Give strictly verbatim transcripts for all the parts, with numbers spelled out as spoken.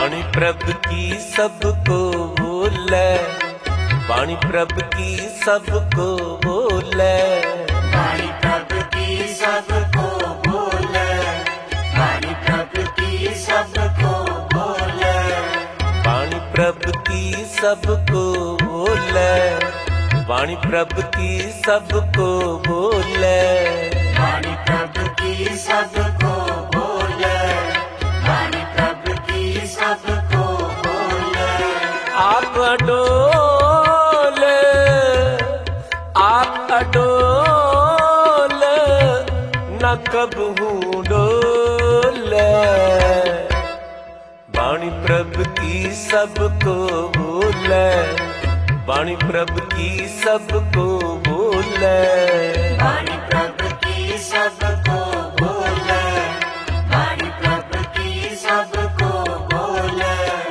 बाणी प्रभु की सबको बोले, बाणी प्रभु की सबको बोले, बाणी प्रभु की सबको बोले, बाणी प्रभु की सबको बोले, बाणी प्रभु की सबको बोले, बाणी प्रभु की सबको बोले, बाणी प्रभु की सबको बोले, बाणी प्रभु की सबको बोले। आप अडोल, आप अडोल न कबहू डोले, बाणी प्रभु की सबको बोले, बाणी प्रभु की सबको बोले, बाणी प्रभु की सबको बोले, बाणी प्रभु की सबको बोले।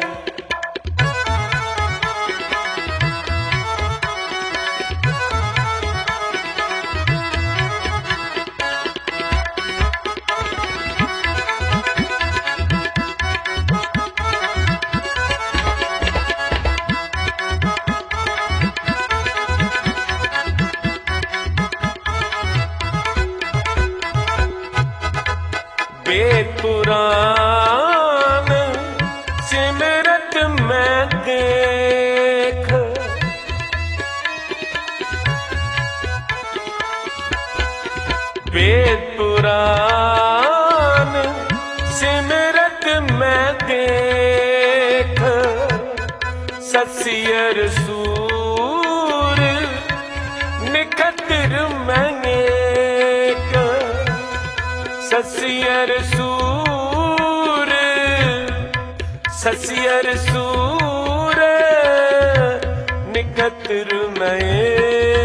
वेद पुराण सिमरत में देख, वेद पुराण सिमरत में देख, ससियर सूर निकटर में एक, ससियर सूर, ससियर सूर निकतर में,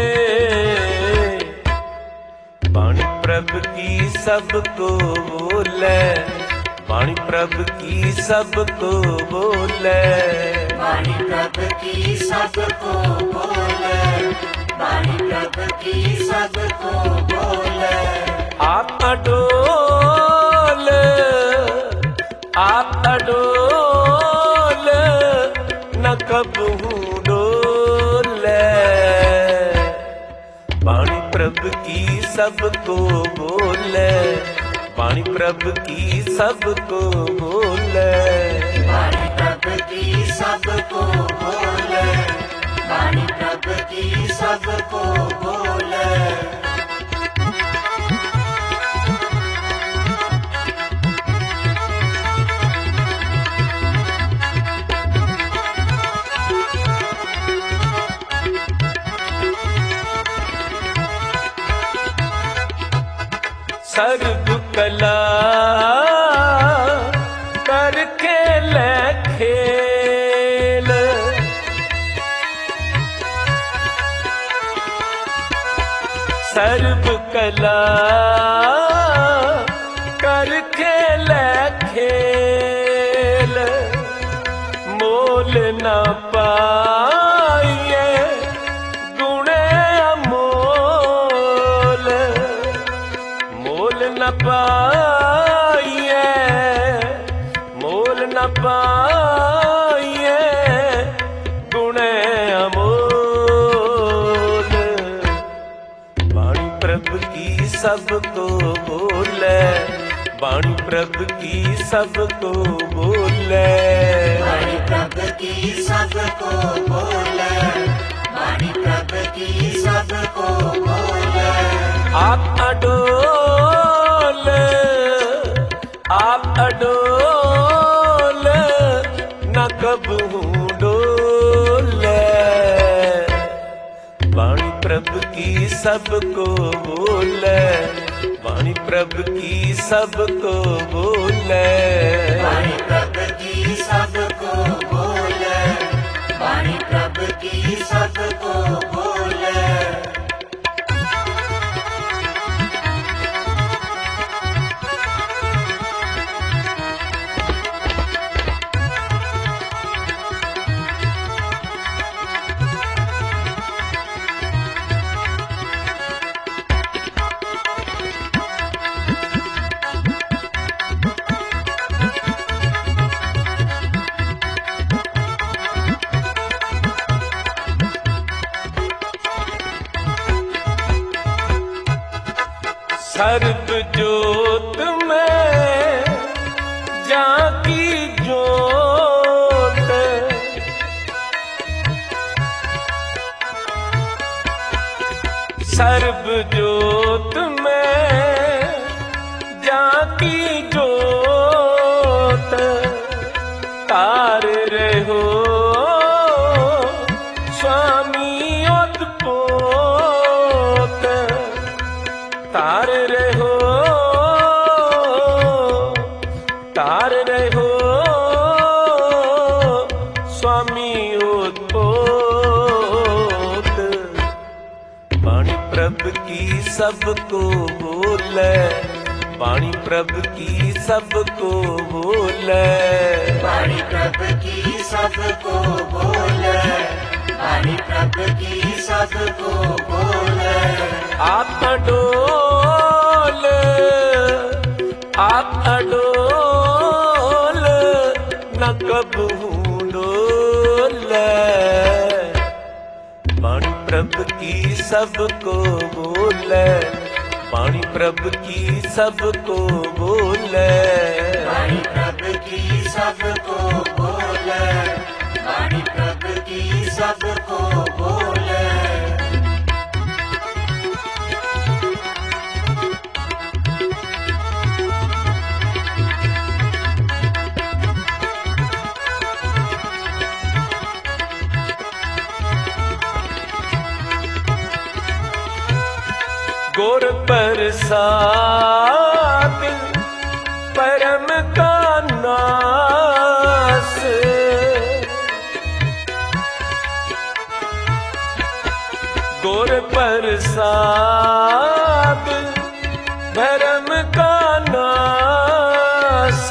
बाणी प्रभु की सबको बोले, बाणी प्रभु की सबको बोले, बाणी प्रभु की सबको बोले, बाणी प्रभु की सबको बोले। आप अडोल, आप अडोल न कबहू डोले, बाणी प्रभु की सबको बोले, बाणी प्रभु की सबको बोले, बाणी प्रभु की सबको बोले, बाणी प्रभु की सबको बोले। सर्व कला कर खेल खेल, सर्व कला कर खेल खेल, मोल न पाइए गुण अमोल, मोल न पाइए, मोल न पाइए गुण अमोल, बाणी प्रभु की सबको बोले, बाणी प्रभु की सबको बोले, बाणी प्रभु की सबको बोले, बाणी प्रभु की सबको बोले। आप अडोल, आप अडोल न कबहू डोले, बाणी प्रभु की सबको बोले, बाणी प्रभु की सबको बोले, बाणी प्रभु की सबको बोले, बाणी प्रभु की सबको बोले। सर्ब जोत में जाकी जोत, सर्ब जोत में जाकी जोत, तार रहो स्वामी ओतपोत, तार रहो तार रहो स्वामी ओतपोत। वाणी प्रभ की सबको बोले, वाणी प्रभ की सबको बोले, वाणी प्रभ की सबको बोले, वाणी प्रभ की सबको बोले। आप अडोल आप अडोल न कबहू डोले, वाणी प्रभ की सबको बोले, वाणी प्रभ की सबको बोले, वाणी प्रभ की सबको बोले, वाणी प्रभ की सबको बोले। गुर प्रसाद परम का नास, गुर प्रसाद धर्म का नास,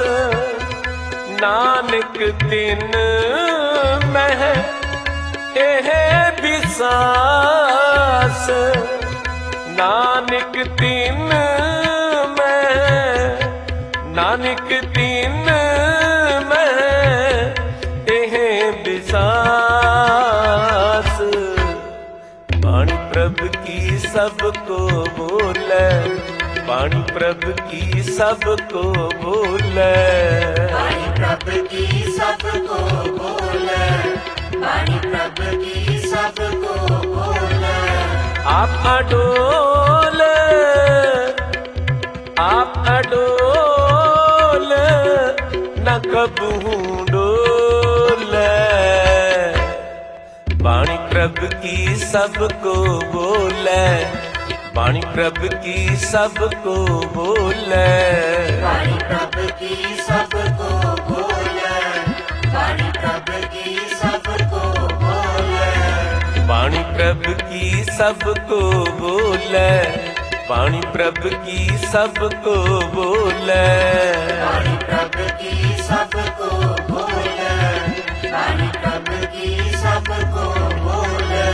नानक दिन मह एह बिसास, नानक दिन में नानक दिन में एह बिसास। वाणी प्रभ की सबको बोले, वाणी प्रभ की सबको बोले, वाणी प्रभ की सबको बोले, वाणी प्रभ की सबको बोले। आप अडोल आप अडोल न कबहू डोले, वाणी प्रभ की सबको बोले, वाणी प्रभ की सबको बोले, वाणी प्रभ की सबको बोले, वाणी प्रभ की सबको बोले। वाणी प्रभ की सबको बोले, वाणी प्रभ की सबको बोले, वाणी प्रभ की सबको बोले, वाणी प्रभ की सबको बोले।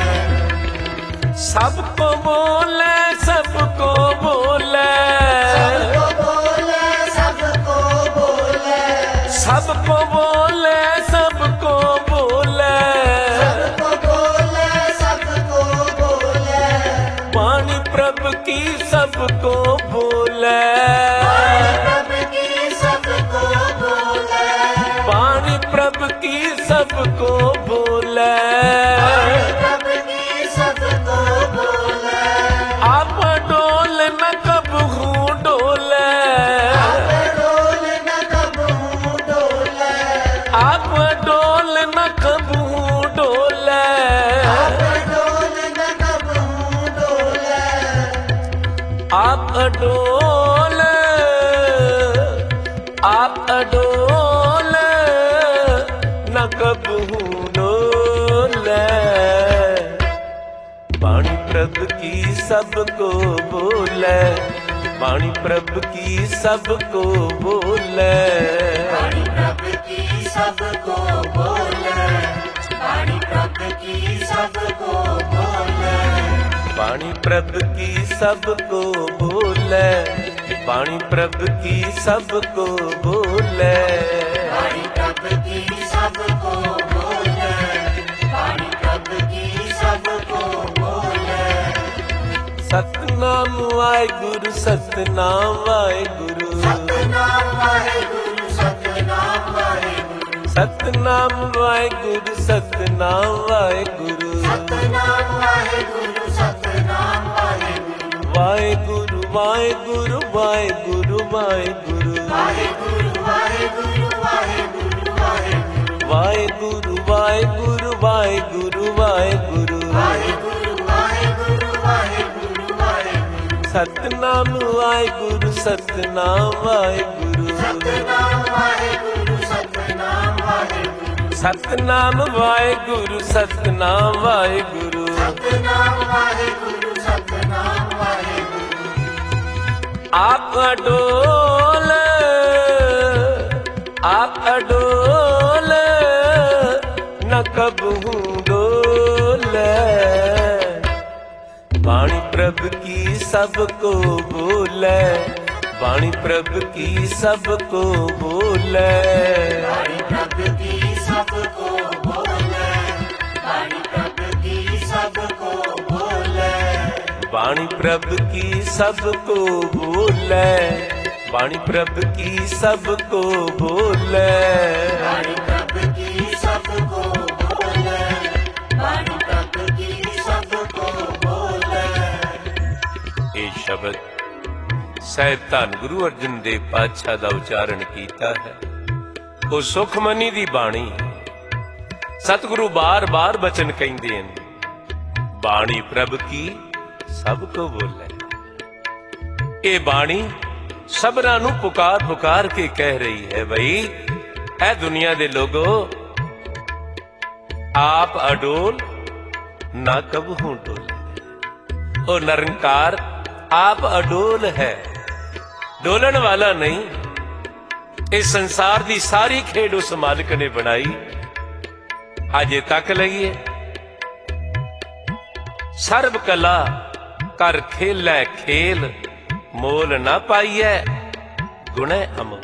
सबको बोले सबको बोले, सबको बोले, सबको बोले, सबको बोले सबको बोले, सबको बोले, सबको बोले। वाणी प्रभ की सबको बोले, वाणी प्रभ की सबको बोले, वाणी प्रभ की सबको बोले। वाणी प्रभ की सबको बोले। आप डोल न कबहू डोले, आप डोल न कबहू डोले, आप डोल न कबहू डोले, आप डोल न कबहू डोले। आप डोल आप डोल न कबहू डोले। वाणी प्रभ की सबको बोले, वाणी प्रभ की सबको बोले, वाणी प्रभ की सबको बोले, वाणी प्रभ की सबको बोले। वाणी प्रभ की सबको बोले, वाणी प्रभ की सबको बोले, वाणी प्रभ की सबको बोले, वाणी प्रभ की सबको बोले। सतनाम आए वाहेगुरु सतनाम वाहेगुरु ਸਤਨਾਮ ਵਾਹਿਗੁਰੂ ਸਤਨਾਮ ਵਾਹਿਗੁਰੂ सतनाम वाहेगुरु सतनाम वाहेगुरु ਸਤਨਾਮ ਵਾਹਿਗੁਰੂ ਸਤਨਾਮ ਵਾਹਿਗੁਰੂ वाहेगुरु वाहेगुरु वाहेगुरु वाहेगुरु ਵਾਹਿਗੁਰੂ ਵਾਹਿਗੁਰੂ ਵਾਹਿਗੁਰੂ ਵਾਹਿਗੁਰੂ वाहेगुरु वाहेगुरु वाहेगुरु ਵਾਹਿਗੁਰੂ ਵਾਹਿਗੁਰੂ ਵਾਹਿਗੁਰੂ ਵਾਹਿਗੁਰੂ सतनाम वाहेगुरु सतनाम वाहेगुरु ਸਤਨਾਮ ਵਾਹਿਗੁਰੂ ਸਤਨਾਮ ਵਾਹਿਗੁਰੂ सतनाम वाहेगुरु सतनाम वाहेगुरु ਸਤਨਾਮ ਵਾਹਿਗੁਰੂ ਸਤਨਾਮ ਵਾਹਿਗੁਰੂ आप अडोल आप अडोल न कबहू डोले बाणी प्रभ की सबको बोले बाणी प्रभ की सबको बोले ਬਾਣੀ ਪ੍ਰਭ ਕੀ ਸਭ ਕੋ ਬੋਲੇ ਬਾਣੀ ਪ੍ਰਭ ਕੀ ਸਭ ਕੋ ਬੋਲੇ बाणी प्रभ की सबको बोले बाणी प्रभ की सबको बोले ਬਾਣੀ ਪ੍ਰਭ ਕੀ ਸਭ ਕੋ ਬੋਲੇ ਬਾਣੀ ਪ੍ਰਭ ਕੀ ਸਭ ਕੋ ਬੋਲੇ ਇਹ ਸ਼ਬਦ ਸਹਿਬ ਧੰਨ ਗੁਰੂ ਅਰਜਨ ਦੇਵ ਪਾਤਸ਼ਾਹ ਦਾ ਉਚਾਰਨ ਕੀਤਾ ਹੈ। ਉਹ ਸੁਖਮਨੀ ਦੀ ਬਾਣੀ ਸਤਿਗੁਰੂ ਬਾਰ-ਬਾਰ ਬਚਨ ਕਹਿੰਦੇ ਹਨ, ਬਾਣੀ ਪ੍ਰਭ ਕੀ ਸਭ ਕੋ ਬੋਲੇ। ਇਹ ਬਾਣੀ ਸਭਨਾਂ ਨੂੰ ਪੁਕਾਰ ਪੁਕਾਰ ਕੇ ਕਹਿ ਰਹੀ ਹੈ, ਬਈ ਐ ਦੁਨੀਆ ਦੇ ਲੋਗੋ ਆਪ ਅਡੋਲ ਨਾ ਕਬਹੂ ਡੋਲੇ। ਉਹ ਨਿਰੰਕਾਰ ਆਪ ਅਡੋਲ ਹੈ, ਡੋਲਣ ਵਾਲਾ ਨਹੀਂ। ਇਸ ਸੰਸਾਰ ਦੀ ਸਾਰੀ ਖੇਡ ਉਸ ਮਾਲਕ ਨੇ ਬਣਾਈ। ਅਜੇ ਤੱਕ ਲਈਏ ਸਰਬ ਕਲਾ ਕਰ ਖੇਲੈ ਖੇਲ ਮੋਲ ਨਾ ਪਾਈਐ ਗੁਣੈ ਅਮੋਲ।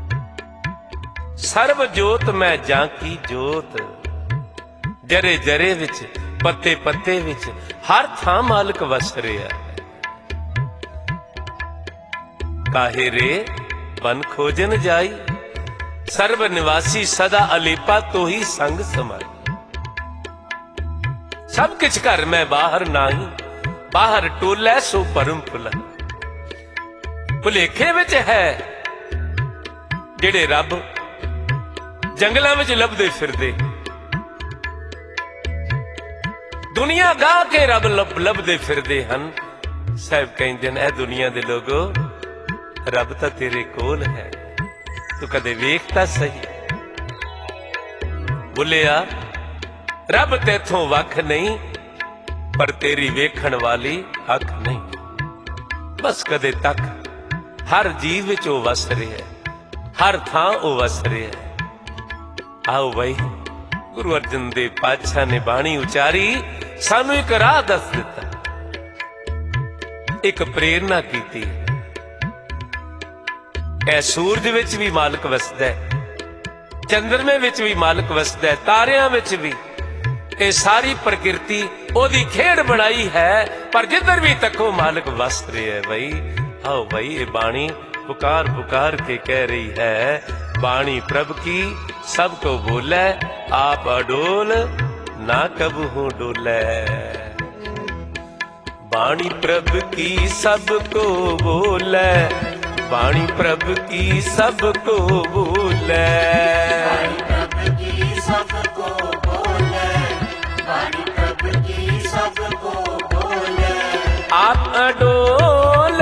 ਸਰਬ ਜੋਤ ਮੈਂ ਜਾਂ ਕੀ ਜੋਤ, ਜਰੇ ਜਰੇ ਵਿੱਚ ਪੱਤੇ ਪੱਤੇ ਵਿੱਚ ਹਰ ਥਾਂ ਮਾਲਕ ਵਸ ਰਿਹਾ। ਕਾਹੇ ਰੇ ਬਨ ਖੋਜਨ ਜਾਈ, ਸਰਬ ਨਿਵਾਸੀ ਸਦਾ ਅਲੇਪਾ ਤੋਹੀ ਸੰਗ ਸਮਾਈ। ਸਭ ਕਿਛ ਘਰ ਮੈਂ ਬਾਹਰ ਨਾਹੀ, ਬਾਹਰ ਟੋਲੇ ਸੋ ਪਰਮ ਭੁਲਾ। ਭੁਲੇਖੇ ਵਿੱਚ ਹੈ ਜਿਹੜੇ ਰੱਬ ਜੰਗਲਾਂ ਵਿੱਚ ਲੱਭਦੇ ਫਿਰਦੇ, ਦੁਨੀਆ ਗਾਹ ਕੇ ਰੱਬ ਲੱਭਦੇ ਫਿਰਦੇ ਹਨ। ਸਾਹਿਬ ਕਹਿੰਦੇ ਨੇ, ਇਹ ਦੁਨੀਆ ਦੇ ਲੋਗੋ ਰੱਬ ਤਾਂ ਤੇਰੇ ਕੋਲ ਹੈ, ਤੂੰ ਕਦੇ ਵੇਖ ਤਾਂ ਸਹੀ। ਬੋਲਿਆ ਰੱਬ ਤੇਥੋਂ ਵੱਖ ਨਹੀਂ, ਪਰ ਤੇਰੀ ਵੇਖਣ ਵਾਲੀ ਅੱਖ ਨਹੀਂ। ਬਸ ਕਦੇ ਤੱਕ ਹਰ ਜੀਵ ਵਿੱਚ ਉਹ ਵਸ ਰਿਹਾ, ਹਰ ਥਾਂ ਉਹ ਵਸ ਰਿਹਾ। ਆਓ ਬਈ, ਗੁਰੂ ਅਰਜਨ ਦੇਵ ਪਾਤਸ਼ਾਹ ਨੇ ਬਾਣੀ ਉਚਾਰੀ, ਸਾਨੂੰ ਇੱਕ ਰਾਹ ਦੱਸ ਦਿੱਤਾ, ਇੱਕ ਪ੍ਰੇਰਨਾ ਕੀਤੀ। ਇਹ ਸੂਰਜ ਵਿੱਚ ਵੀ ਮਾਲਕ ਵਸਦਾ ਹੈ, ਚੰਦਰਮੇ ਵਿੱਚ ਵੀ ਮਾਲਕ ਵਸਦਾ ਹੈ, ਤਾਰਿਆਂ ਵਿੱਚ ਵੀ। ਇਹ ਸਾਰੀ ਪ੍ਰਕਿਰਤੀ ਉਹਦੀ ਖੇਡ ਬਣਾਈ ਹੈ, ਪਰ ਜਿੱਧਰ ਵੀ ਤੱਕੋ ਮਾਲਕ ਵਸ ਰਿਹਾ ਹੈ। ਬਈ ਆਓ ਬਈ, ਇਹ ਬਾਣੀ ਪੁਕਾਰ ਪੁਕਾਰ ਕੇ ਕਹਿ ਰਹੀ ਹੈ, बाणी प्रभ की सबको बोले, आप अडोल ना कबहू डोले। बाणी प्रभ की सबको बोले, बाणी प्रभ की सबको बोले, बाणी प्रभ की सबको बोले, बाणी प्रभ की सबको बोले। आप अडोल,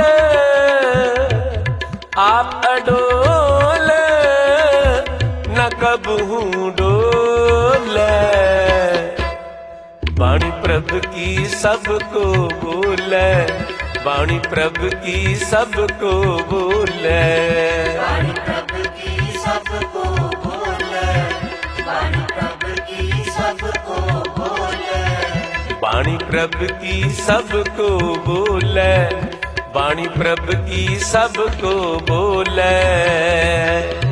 आप अडोल न कबहू डोले। बाणी प्रभ की सबको बोले, बाणी प्रभ की सबको बोले, बाणी प्रभ की सबको बोले, बाणी प्रभ की सबको बोले, बाणी प्रभ की सबको बोले, बाणी प्रभ की सबको बोले।